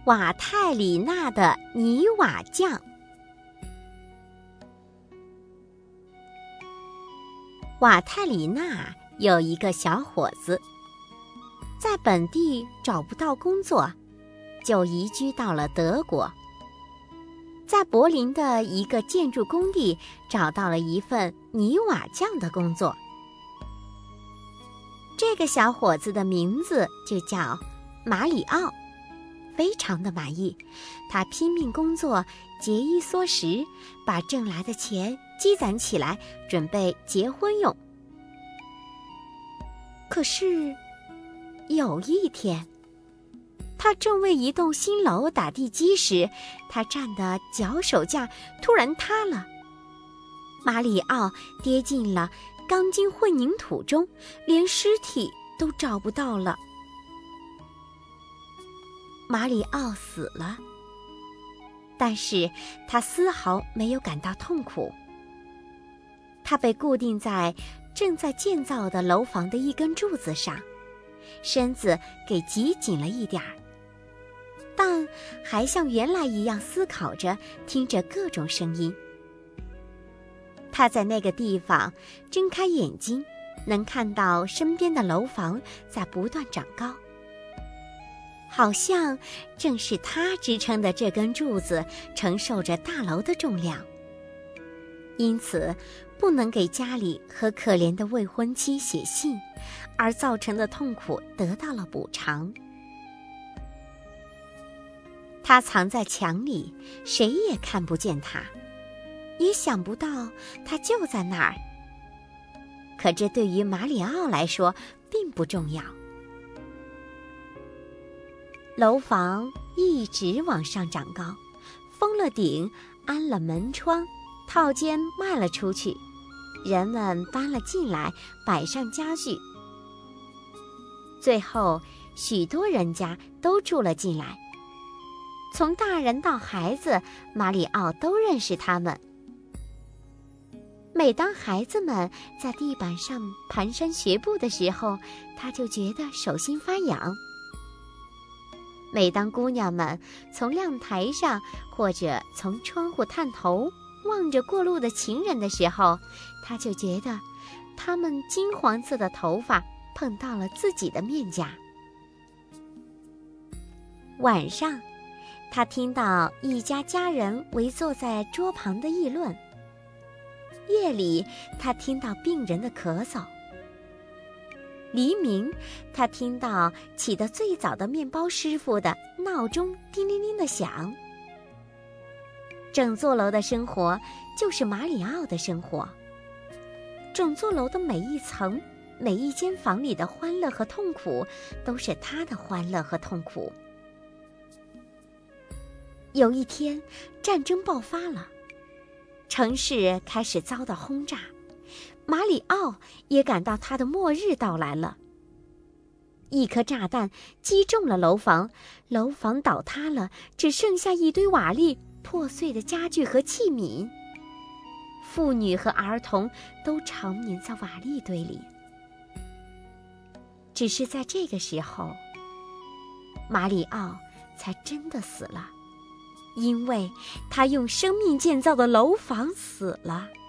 瓦泰里娜的泥瓦匠。瓦泰里娜有一个小伙子，在本地找不到工作，就移居到了德国。在柏林的一个建筑工地找到了一份泥瓦匠的工作。这个小伙子的名字就叫马里奥，非常的满意，他拼命工作，节衣缩食，把挣来的钱积攒起来，准备结婚用。可是有一天，他正为一栋新楼打地基时，他站的脚手架突然塌了，马里奥跌进了钢筋混凝土中，连尸体都找不到了。马里奥死了，但是他丝毫没有感到痛苦。他被固定在正在建造的楼房的一根柱子上，身子给挤紧了一点儿，但还像原来一样思考着，听着各种声音。他在那个地方睁开眼睛，能看到身边的楼房在不断长高，好像正是他支撑的这根柱子承受着大楼的重量，因此不能给家里和可怜的未婚妻写信，而造成的痛苦得到了补偿。他藏在墙里，谁也看不见他，也想不到他就在那儿。可这对于马里奥来说并不重要。楼房一直往上长高，封了顶，安了门窗，套间卖了出去，人们搬了进来，摆上家具。最后许多人家都住了进来，从大人到孩子，马里奥都认识他们。每当孩子们在地板上蹒跚学步的时候，他就觉得手心发痒。每当姑娘们从亮台上或者从窗户探头望着过路的情人的时候，他就觉得他们金黄色的头发碰到了自己的面颊。晚上，他听到一家家人围坐在桌旁的议论。夜里，他听到病人的咳嗽。黎明，他听到起得最早的面包师傅的闹钟叮铃铃地响。整座楼的生活就是马里奥的生活，整座楼的每一层、每一间房里的欢乐和痛苦，都是他的欢乐和痛苦。有一天，战争爆发了，城市开始遭到轰炸，马里奥也感到他的末日到来了。一颗炸弹击中了楼房，楼房倒塌了，只剩下一堆瓦砾、破碎的家具和器皿。妇女和儿童都长眠在瓦砾堆里。只是在这个时候，马里奥才真的死了，因为他用生命建造的楼房死了。